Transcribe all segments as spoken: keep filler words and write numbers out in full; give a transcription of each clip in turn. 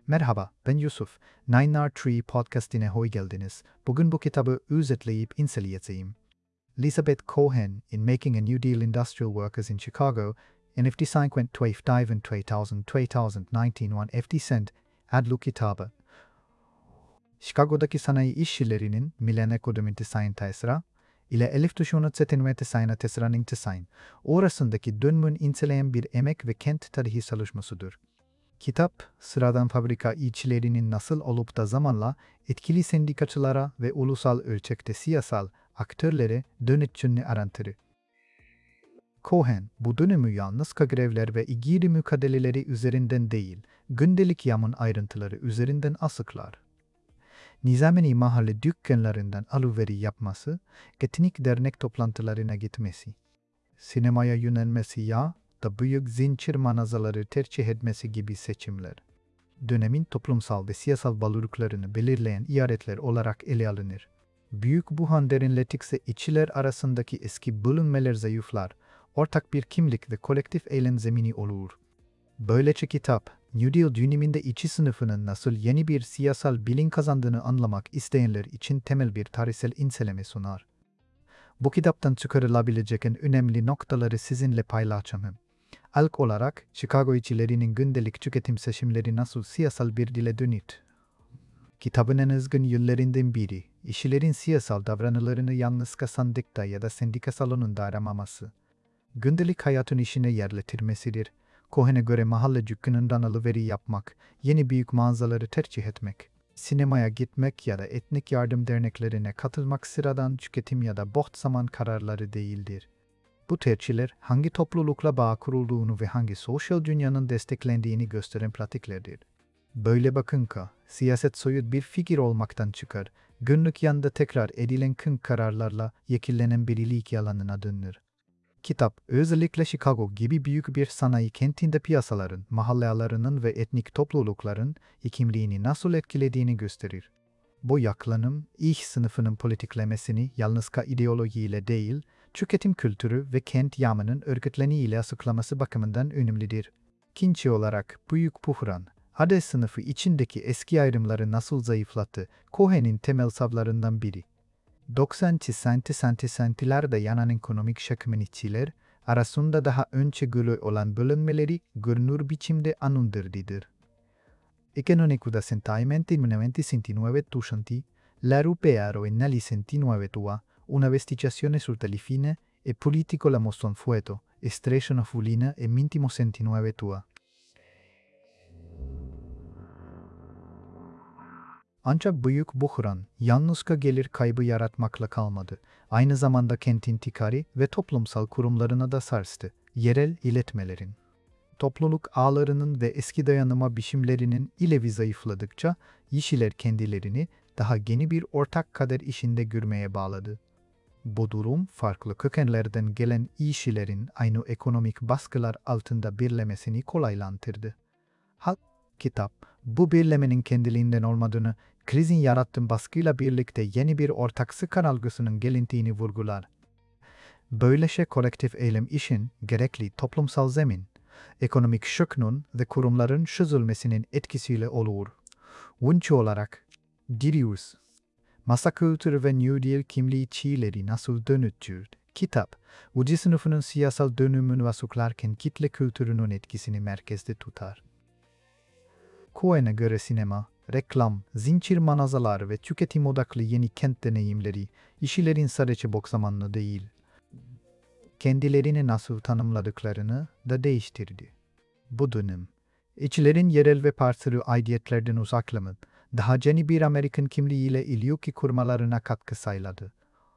Merhaba, ben Yusuf. Nine R Tree podcastine hoş geldiniz. Bugün bu kitabı özetleyip inceleyeceğim. Elizabeth Cohen in Making a New Deal Industrial Workers in Chicago, en F D cinquante dive in iki bin, iki bin on dokuz F D Cent adlı kitabı. Chicago'daki sanayi işçilerinin Millen ekonomisi sayın tesra ile elf düşünü setinmeti sayına tesranın tesayn, orasındaki dönümün inceleyen bir emek ve kent tarihi çalışmasıdır. Kitap, sıradan fabrika işçilerinin nasıl olup da zamanla etkili sendikacılara ve ulusal ölçekte siyasal aktörlere dönüştüğünü arantılı. Cohen, bu dönümü yalnız grevler ve ilgili mukadeleleri üzerinden değil, gündelik yaşamın ayrıntıları üzerinden açıklar. Nizameni mahalle dükkanlarından aluveri yapması, etnik dernek toplantılarına gitmesi, sinemaya yönelmesi ya da büyük zincir mağazaları tercih etmesi gibi seçimler, dönemin toplumsal ve siyasal bağlılıklarını belirleyen işaretler olarak ele alınır. Büyük buhan derinletikse işçiler arasındaki eski bölünmeler zayıflar, ortak bir kimlik ve kolektif eylem zemini olur. Böylece kitap, New Deal döneminde işçi sınıfının nasıl yeni bir siyasal bilin kazandığını anlamak isteyenler için temel bir tarihsel inceleme sunar. Bu kitaptan çıkarılabilecek en önemli noktaları sizinle paylaşacağım. İlk olarak, Chicago işçilerinin gündelik tüketim seçimleri nasıl siyasal bir dile dönüt. Kitabın en özgün yönlerinden biri, işçilerin siyasal davranışlarını yalnızca sandıkta ya da sendika salonunda aramaması, gündelik hayatın işine yerleştirmesidir. Cohen'e göre mahalle dükkanından alışveriş yapmak, yeni büyük mağazaları tercih etmek, sinemaya gitmek ya da etnik yardım derneklerine katılmak sıradan tüketim ya da boş zaman kararları değildir. Bu tercihler hangi toplulukla bağ kurulduğunu ve hangi sosyal dünyanın desteklendiğini gösteren pratiklerdir. Böyle bakınca, siyaset soyut bir fikir olmaktan çıkar, günlük yanda tekrar edilen kın kararlarla yekillenen bir ilgi alanına dönür. Kitap, özellikle Chicago gibi büyük bir sanayi kentinde piyasaların, mahallelerinin ve etnik toplulukların iklimliğini nasıl etkilediğini gösterir. Bu yaklanım, iş sınıfının politiklemesini yalnızca ideolojiyle değil, tüketim kültürü ve kent yaşamının örgütleniyle açıklaması bakımından önemlidir. İkinci olarak, büyük buhran, Hades sınıfı içindeki eski ayrımları nasıl zayıflattı, Cohen'in temel savlarından biri. doksanlı santilerde yanan ekonomik şakımın işçiler arasında daha önce gülü olan bölünmeleri görünür biçimde anındırdıdır. Economico centralmente in millenovecentonove l'europeo en el sessantanove una investigazione sul telefine e politico la mostron fueto, estrecho fulina e mintimo sentinove tua. Ancak büyük buhran, yalnızca gelir kaybı yaratmakla kalmadı. Aynı zamanda kentin ticari ve toplumsal kurumlarına da sarstı. Yerel iletmelerin, topluluk ağlarının ve eski dayanıma biçimlerinin ilevi zayıfladıkça, işçiler kendilerini daha yeni bir ortak kader işinde görmeye bağladı. Bu durum, farklı kökenlerden gelen işçilerin aynı ekonomik baskılar altında birlemesini kolaylandırdı. Halk kitap, bu birlemenin kendiliğinden olmadığını, krizin yarattığı baskıyla birlikte yeni bir ortak skor algısının gelintiğini vurgular. Böylece kolektif eylem işin gerekli toplumsal zemin, ekonomik şokun ve kurumların çözülmesinin etkisiyle olur. Üçüncü olarak, Dirius, masa kültürü ve New Deal kimliği çiğleri nasıl dönüştürdü? Kitap, ucu sınıfının siyasal dönümünü açıklarken kitle kültürünün etkisini merkezde tutar. Cohen'e göre sinema, reklam, zincir mağazalar ve tüketim odaklı yeni kent deneyimleri, işçilerin sadece boş zamanını değil, kendilerini nasıl tanımladıklarını da değiştirdi. Bu dönem, işçilerin yerel ve parçalı aidiyetlerden uzaklanıp, daha yeni bir Amerikan kimliğiyle ilişki kurmalarına katkı sağladı.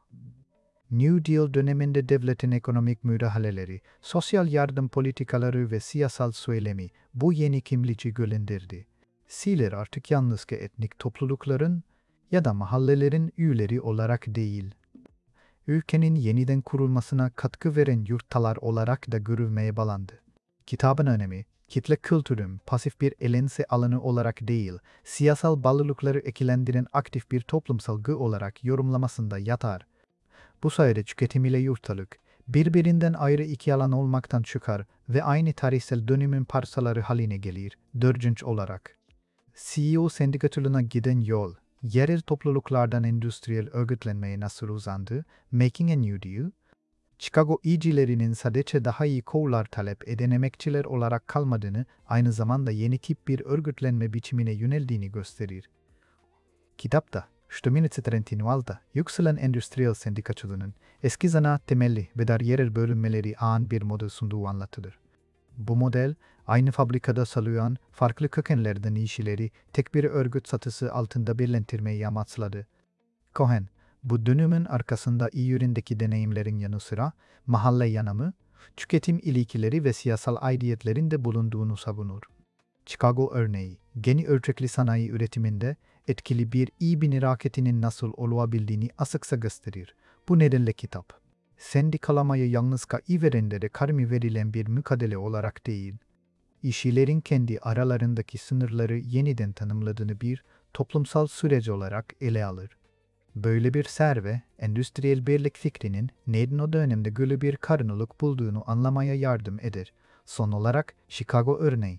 New Deal döneminde devletin ekonomik müdahaleleri, sosyal yardım politikaları ve siyasal söylemi bu yeni kimliği gölendirdi. Siler artık yalnızca etnik toplulukların ya da mahallelerin üyeleri olarak değil, ülkenin yeniden kurulmasına katkı veren yurttalar olarak da görülmeye bağlandı. Kitabın önemi, kitle kültürün pasif bir eğlence alanı olarak değil, siyasal bağlılıkları eklendiren aktif bir toplumsal güç olarak yorumlamasında yatar. Bu sayede tüketim ile yurttalık, birbirinden ayrı iki alan olmaktan çıkar ve aynı tarihsel dönemin parçaları haline gelir. Dördüncü olarak, C E O sendikacılığına giden yol, yerel topluluklardan endüstriyel örgütlenmeye nasıl uzandı, Making a New Deal, Chicago İ'cilerinin sadece daha iyi koğular talep eden emekçiler olarak kalmadığını, aynı zamanda yeni tip bir örgütlenme biçimine yöneldiğini gösterir. Kitapta, Stöminitse Trentinoal'da yükselen endüstriyel sendikacılığının eski zanaat temelli ve dar yerel bölünmeleri ağın bir model sunduğu anlatılır. Bu model, aynı fabrikada çalışan farklı kökenlerden işçileri tek bir örgüt çatısı altında birleştirmeyi amaçladı. Cohen, bu dönümün arkasında iyi üründeki deneyimlerin yanı sıra mahalle yanımı, tüketim ilişkileri ve siyasal aidiyetlerin de bulunduğunu savunur. Chicago örneği, geni ölçekli sanayi üretiminde etkili bir iyi bir raketinin nasıl olabildiğini açıkça gösterir. Bu nedenle kitap, sendikalamayı yalnızca İveren'de de karmi verilen bir mükadele olarak değil, işçilerin kendi aralarındaki sınırları yeniden tanımladığını bir toplumsal süreç olarak ele alır. Böyle bir serve, endüstriyel birlik fikrinin neden o dönemde güçlü bir karşılık bulduğunu anlamaya yardım eder. Son olarak Chicago örneği,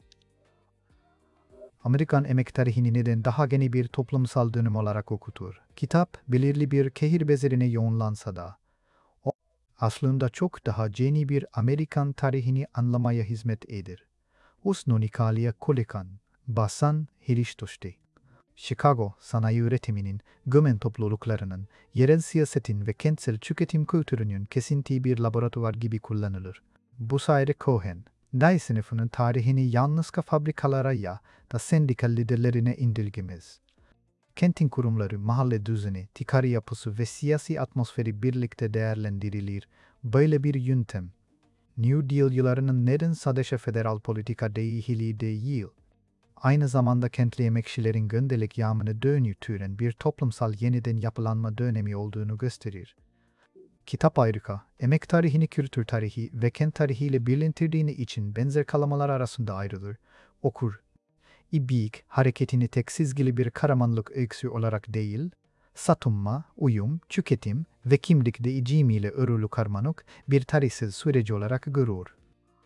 Amerikan emek tarihini neden daha geniş bir toplumsal dönüm olarak okutur. Kitap, belirli bir kehir bezerine yoğunlansa da, o aslında çok daha geniş bir Amerikan tarihini anlamaya hizmet eder. Usnonikaliye Kolekan, Basan Hiriştoşti. Chicago, sanayi üretiminin, gömen topluluklarının, yerel siyasetin ve kentsel tüketim kültürünün kesintiği bir laboratuvar gibi kullanılır. Bu sayede Cohen, Day sınıfının tarihini yalnızca fabrikalara ya da sendikal liderlerine indirgemez. Kentin kurumları, mahalle düzeni, ticari yapısı ve siyasi atmosferi birlikte değerlendirilir. Böyle bir yöntem, New Deal yıllarının neden sadece federal politika değişikliği değil, aynı zamanda kentli emekçilerin gündelik yaşamını dönüştüren bir toplumsal yeniden yapılanma dönemi olduğunu gösterir. Kitap ayrıca, emek tarihini kültür tarihi ve kent tarihiyle birleştirdiği için benzer kalamalar arasında ayrılır. Okur, İBİK hareketini tek çizgili bir kahramanlık öyküsü olarak değil, satınma, uyum, tüketim ve kimlik değişimiyle örülü karmaşık bir tarihsel süreci olarak görür.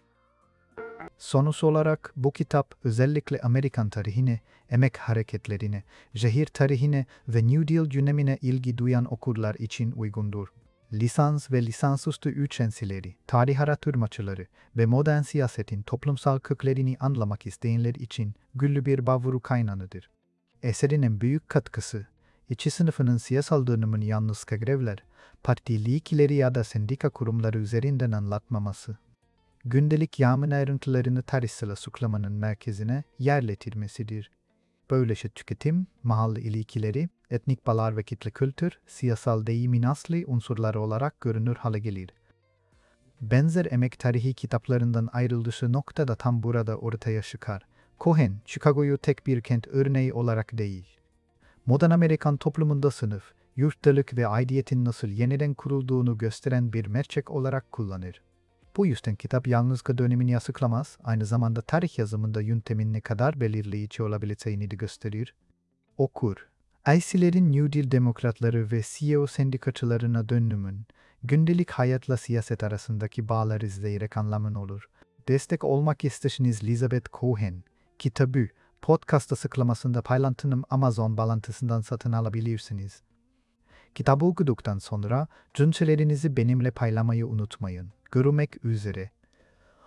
Sonuç olarak bu kitap özellikle Amerikan tarihine, emek hareketlerine, şehir tarihine ve New Deal dönemine ilgi duyan okurlar için uygundur. Lisans ve lisansüstü öğrencileri, tarih araştırmacıları ve modern siyasetin toplumsal köklerini anlamak isteyenler için güçlü bir bavuru kaynağıdır. Eserin en büyük katkısı, işçi sınıfının siyasal dönümünü yalnızca grevler, partililikleri ya da sendika kurumları üzerinden anlatmaması, gündelik yaşamın ayrıntılarını tarihsel açıklamanın merkezine yerleştirmesidir. Böylece tüketim, mahalle ilişkileri, etnik bağlar ve kitle kültür, siyasal deyimin asli unsurları olarak görünür hale gelir. Benzer emek tarihi kitaplarından ayrıldığı nokta da tam burada ortaya çıkar. Cohen, Chicago'yu tek bir kent örneği olarak değil, modern Amerikan toplumunda sınıf, yurttalık ve aidiyetin nasıl yeniden kurulduğunu gösteren bir mercek olarak kullanır. Bu yüzden kitap yalnızca dönemini açıklamaz, aynı zamanda tarih yazımında yöntemin ne kadar belirleyici olabileceğini de gösterir. Okur, Aysilerin New Deal demokratları ve C E O sendikacılarına dönümün, gündelik hayatla siyaset arasındaki bağlar izleyerek anlamın olur. Destek olmak isterseniz Elizabeth Cohen, kitabı, podcast açıklamasında paylaştığım Amazon bağlantısından satın alabilirsiniz. Kitabı okuduktan sonra düşüncelerinizi benimle paylaşmayı unutmayın. Görüşmek üzere.